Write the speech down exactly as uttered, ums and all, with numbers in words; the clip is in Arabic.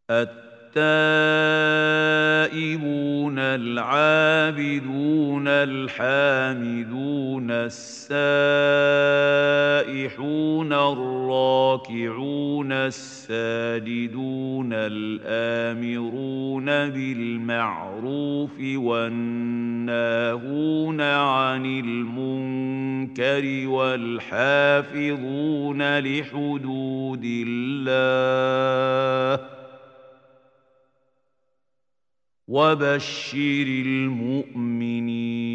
التائبون العابدون الحامدون السائحون الراكعون الساجدون الآمرون بالمعروف والناهون عن المنكر والحافظون لحدود الله وبشر المؤمنين.